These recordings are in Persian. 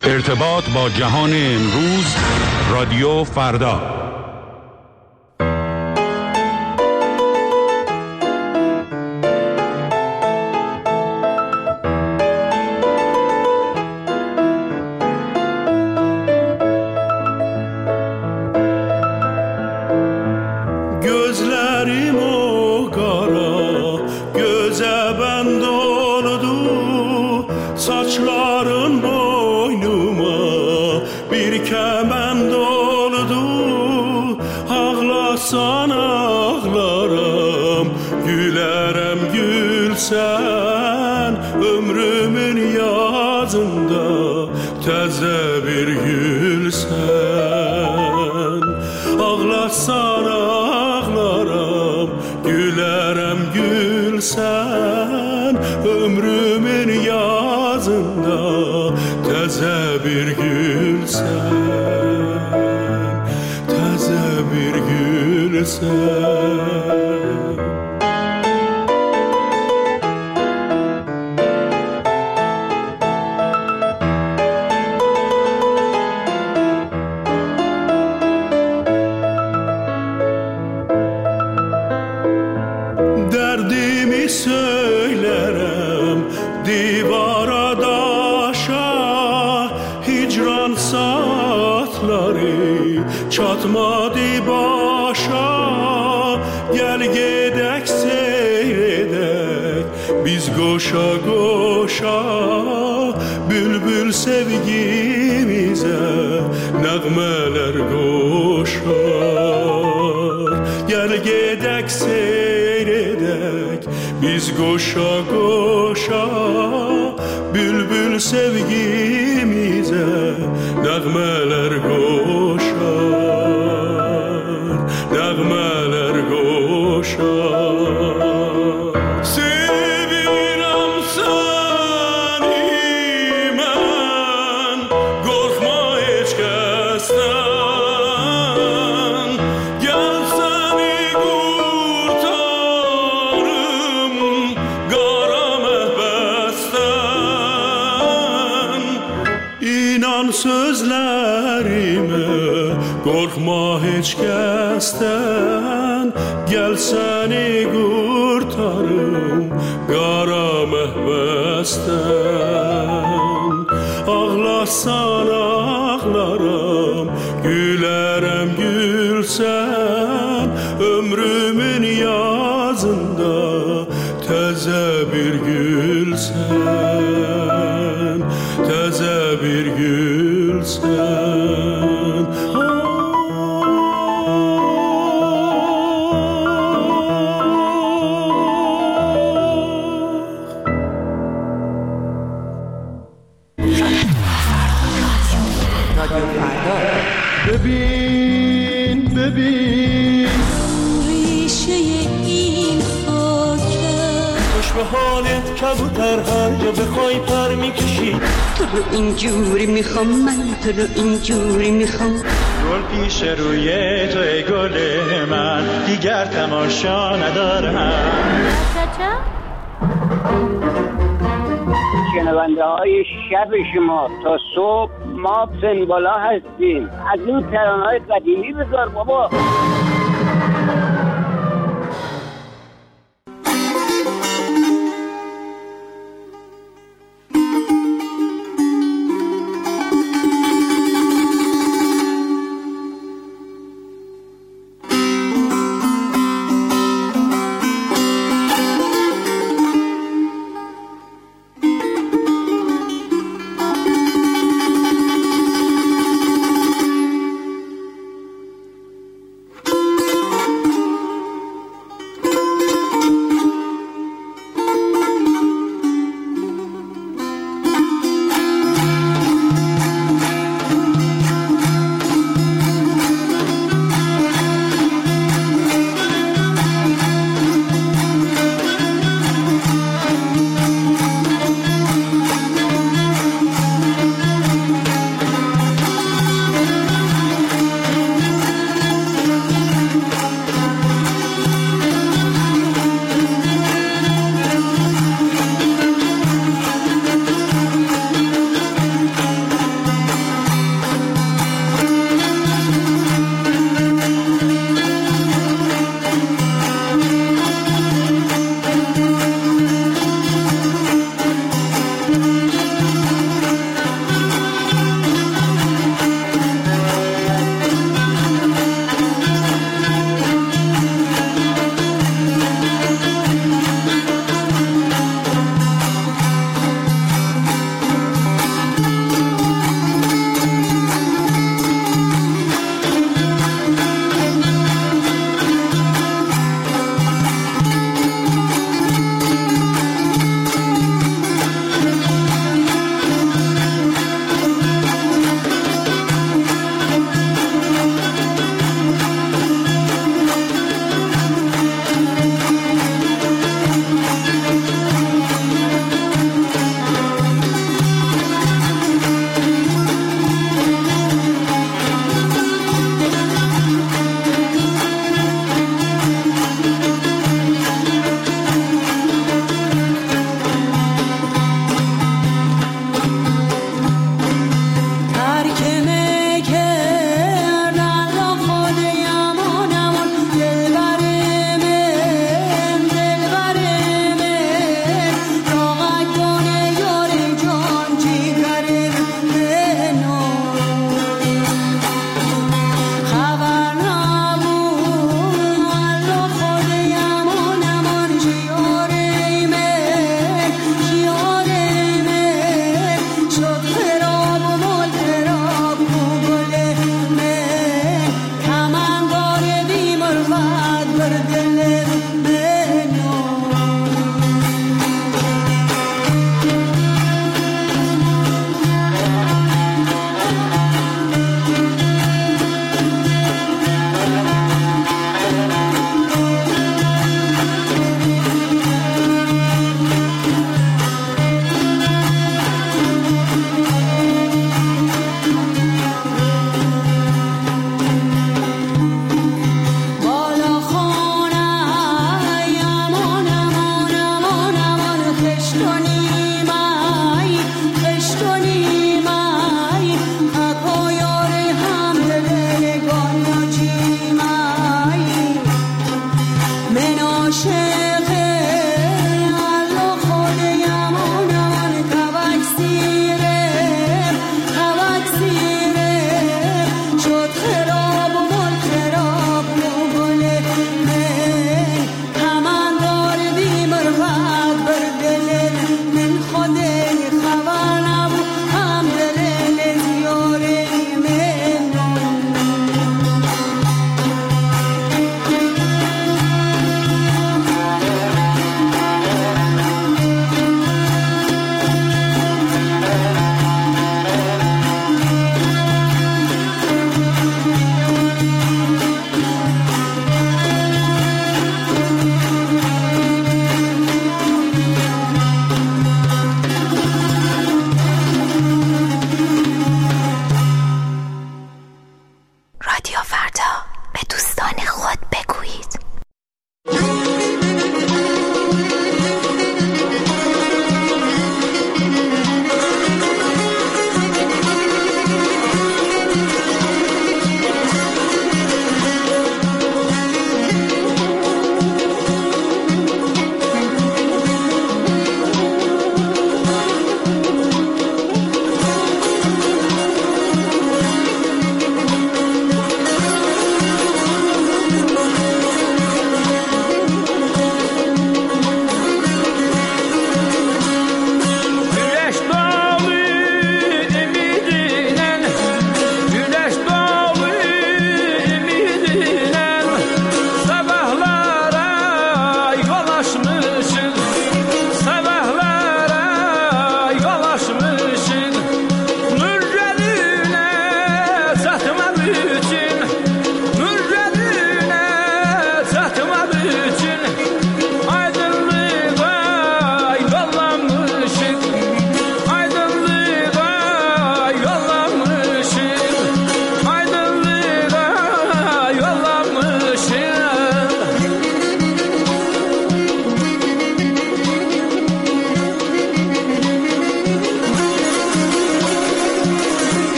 ارتباط با جهان امروز، رادیو فردا. Goşa goşa bülbül sevgimize nağmeler koşar, nağmeler koşar. Sevirəm səni mən, qorxma heç kəsdən. Gəl səni qurtarım qara məhbəsdən. İnan sözlərimə, qorxma heç kəsdən. Gəl səni qurtarım qara məhbəsdən. Ağlasan ağlaram, gülərəm gülsən. Ömrümün yazında təzə bir gülsən, təzə bir gülsən. ببین ببین ریشه این خاکه، خوش به حالت کبوتر هر جا بخوای پر میکشی. تو رو اینجوری میخوام، من تو رو اینجوری میخوام. گل پیش روی تو ای گل من، دیگر تماشا ندارم. شنونده های شب شما تا صبح ما سنبالا هستیم. از این ترانه‌های قدیمی بذار بابا.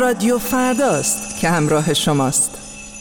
رادیو فرداست که همراه شماست.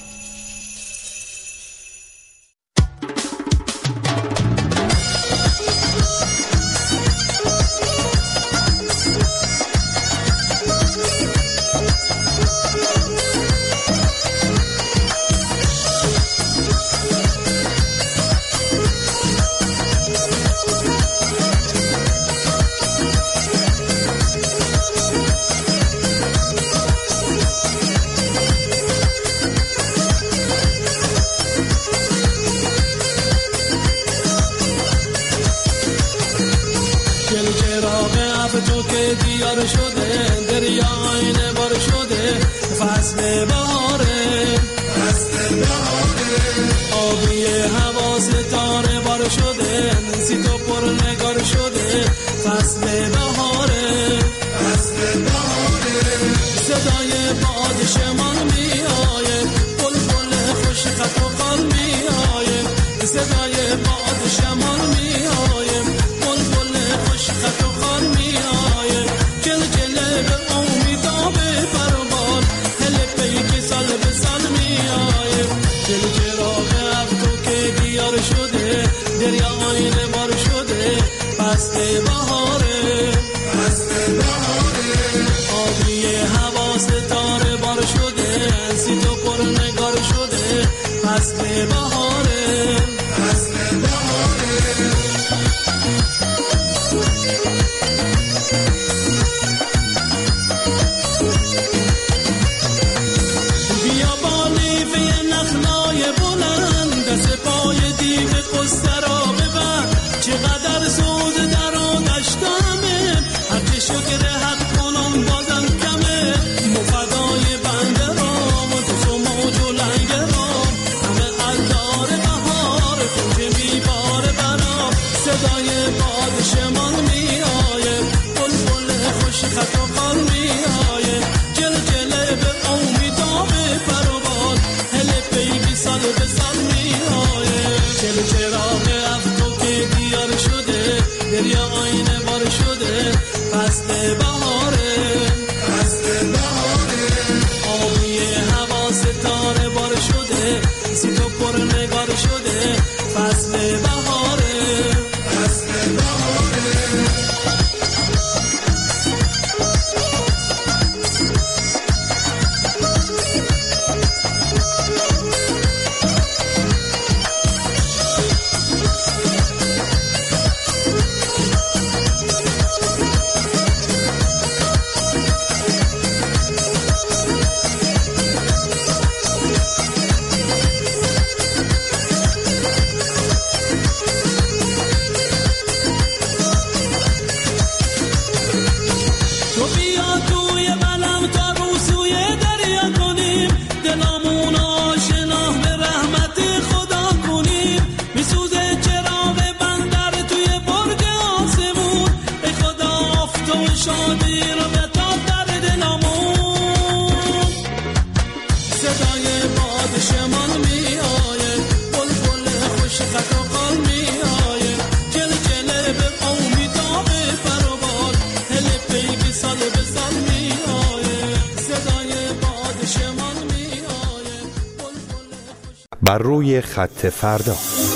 بر روی خط فردا.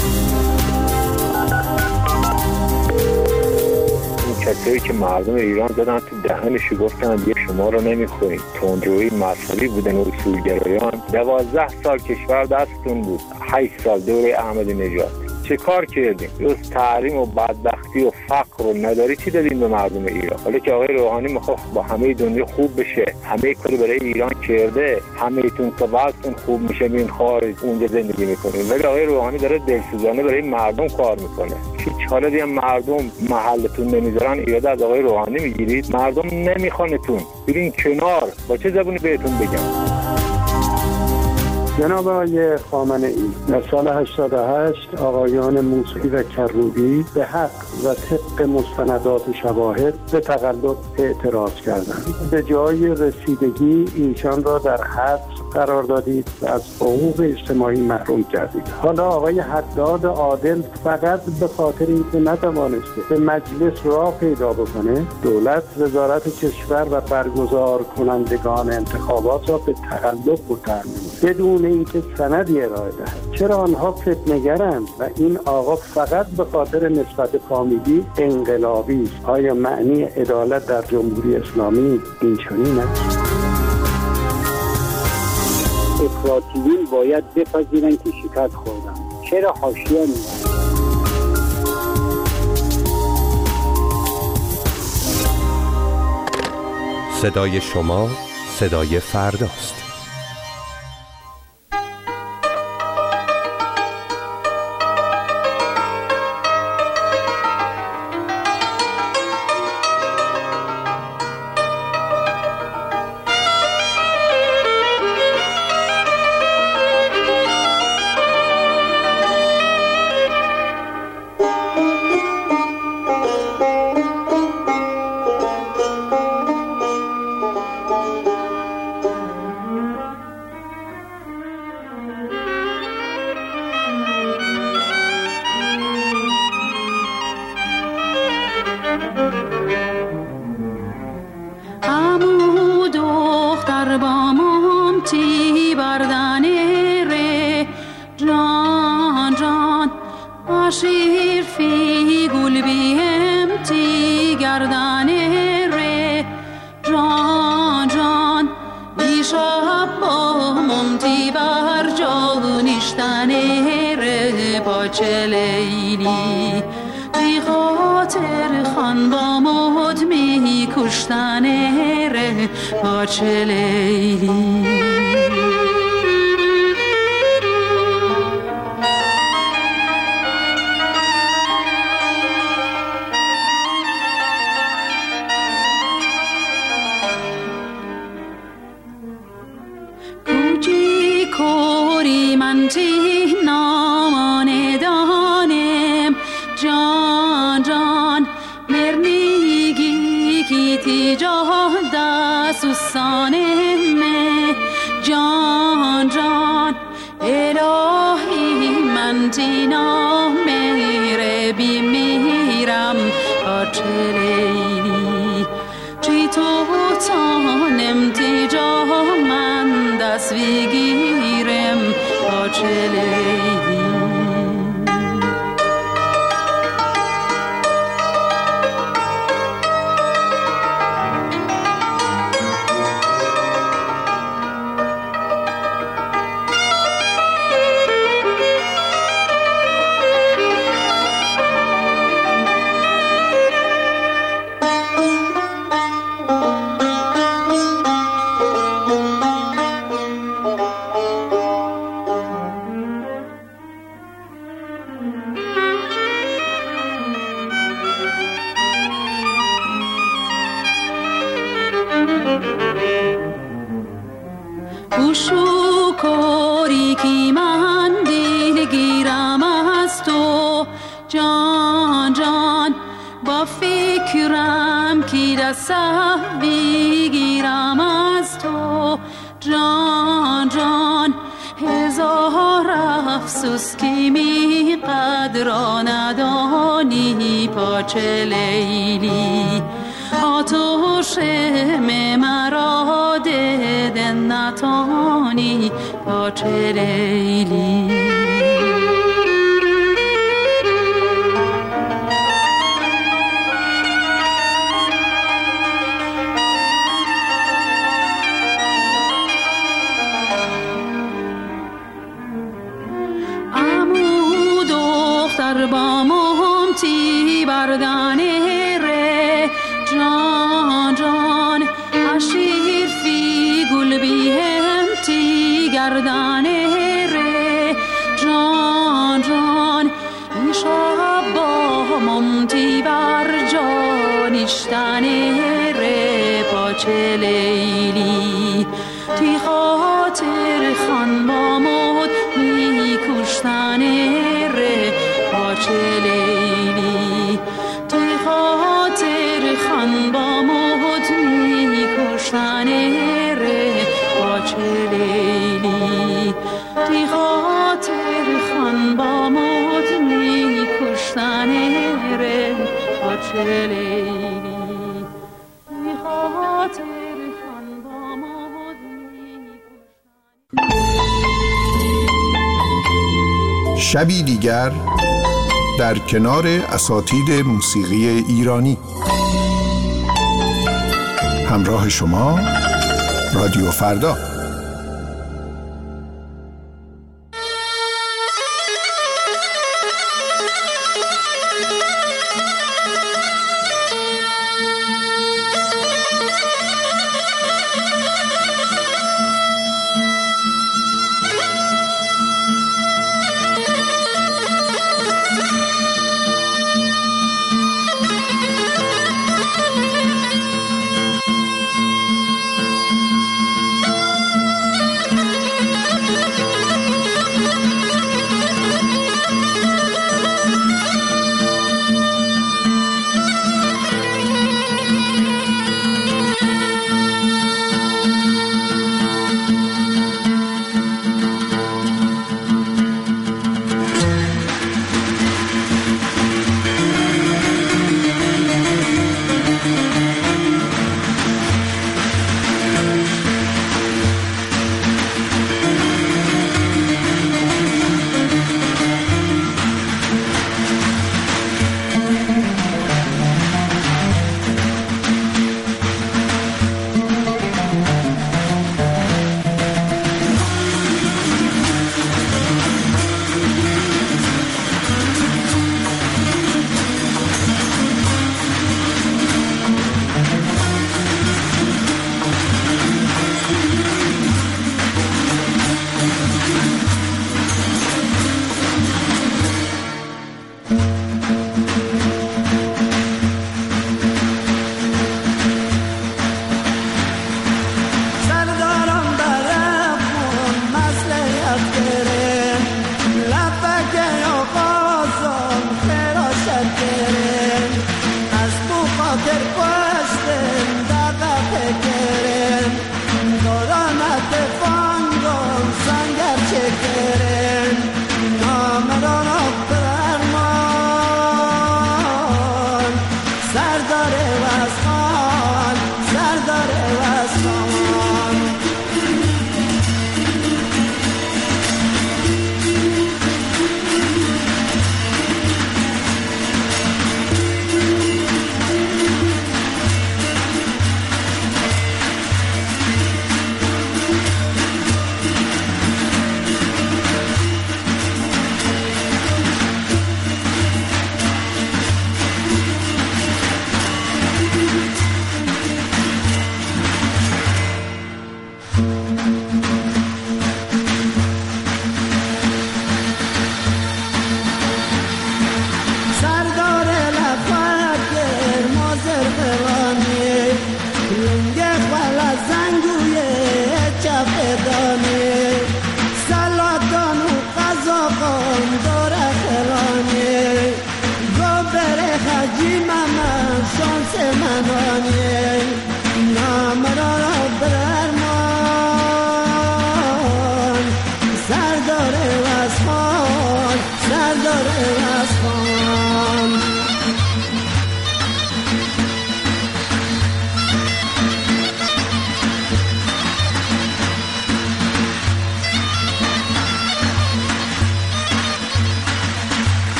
کسایی که مردم ایران زدن تو دهنشو گفتن دیگه شما رو نمیخوریم، تندروی مذهبی بودن و اصولگرایان. 12 سال کشور دستتون بود، 8 سال دوره احمدی نژاد. چه کار کردیم؟ جز تحریم و بدبختی و فقر و نداری چی دادیم به مردم ایران؟ حالا که آقای روحانی میخواد با همه دنیا خوب بشه، همه کاری برای ایران کرده، همه‌تون تا وضعتون خوب میشه بین خارج اونجا زندگی میکنیم، ولی آقای روحانی داره دلسوزانه برای مردم کار میکنه. هیچ حالا دیگه مردم محلتون نمیذارن، ایراد از آقای روحانی میگیرید؟ مردم نمیخوانتون، برین کنار. با چه زبونی بهتون بگم؟ جناب آقای خامنه‌ای در سال 88 آقایان موسوی و کروبی به حق و طبق مستندات و شواهد به تقلب اعتراض کردند. به جای رسیدگی ایشان را در حبس قرار دادید و از حقوق اجتماعی محروم کردید. حالا آقای حداد عادل فقط به خاطر اینکه نتوانسته به مجلس راه پیدا بکنه، دولت وزارت کشور و برگزار کنندگان انتخابات را به تقلب متهم بدون اینکه سندی ارائه دهد. چرا آنها فتنه‌گرند و این آقا فقط به خاطر نسبت فامیلی انقلابی است؟ آیا معنی عدالت در جمهوری اسلامی این چنین است؟ افراطیین باید بپذیرن که شکست خوردن. چرا حاشیه می‌زنن؟ صدای شما صدای فرداست. توی خاطر خان با مهد می کشتن ره پاچه لیلی، توی خاطر خان با مهد می کشتن ره پاچه لیلی، توی خاطر خان با مهد می کشتن ره پاچه لیلی، توی خاطر خان با مهد می کشتن. شبی دیگر در کنار اساتید موسیقی ایرانی. همراه شما رادیو فردا.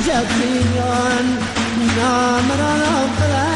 جبریان نام را